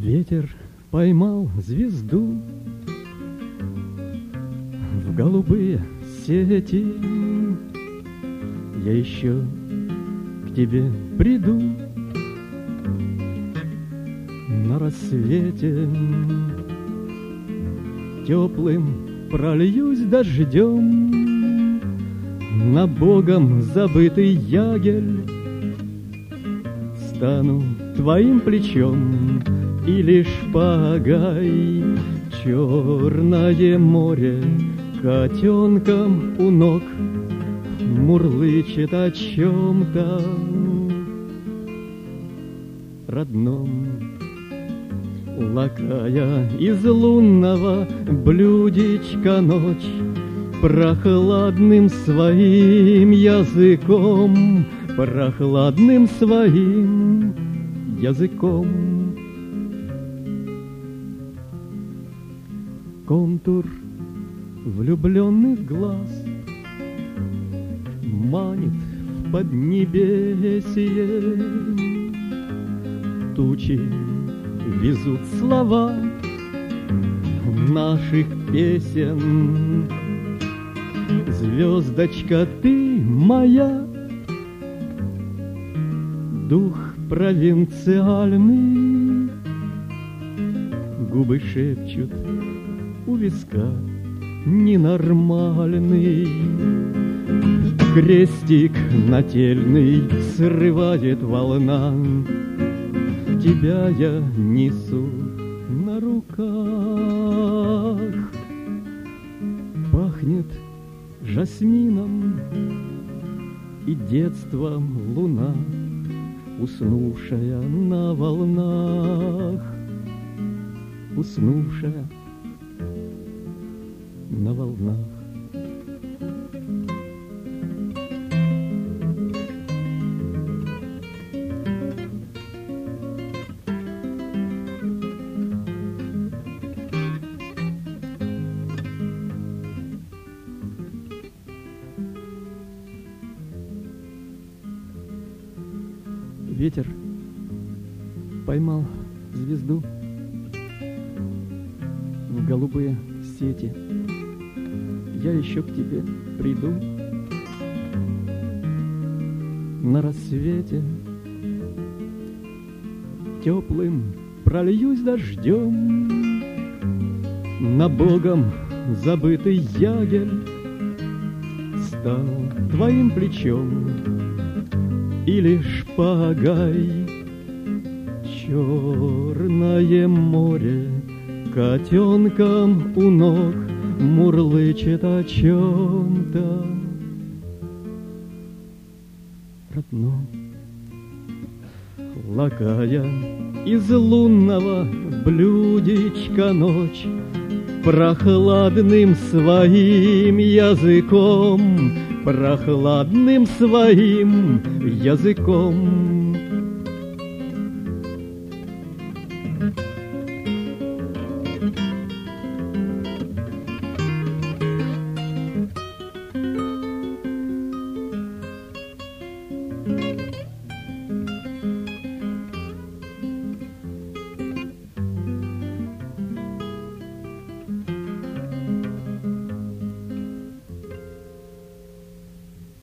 Ветер поймал звезду в голубые сети. Я еще к тебе приду на рассвете. Теплым прольюсь дождем на Богом забытый ягель. Стану твоим плечом или шпагой. Черное море котенком у ног мурлычет о чем-то родном. Лакая из лунного блюдечка ночь прохладным своим языком, прохладным своим языком. Контур влюбленных глаз манит в поднебесье. Тучи везут слова наших песен. Звездочка, ты моя, дух провинциальный. Губы шепчут у виска ненормальный. Крестик нательный срывает волна. Тебя я несу на руках. Пахнет жасмином и детством луна, уснувшая на волнах, уснувшая на волнах. Ветер поймал звезду в голубые сети. Я еще к тебе приду на рассвете. Теплым прольюсь дождем на Богом забытый ягель. Стану твоим плечом или шпагой. Черное море котенком у ног мурлычет о чем-то родном. Лакая из лунного блюдечка ночь прохладным своим языком, прохладным своим языком.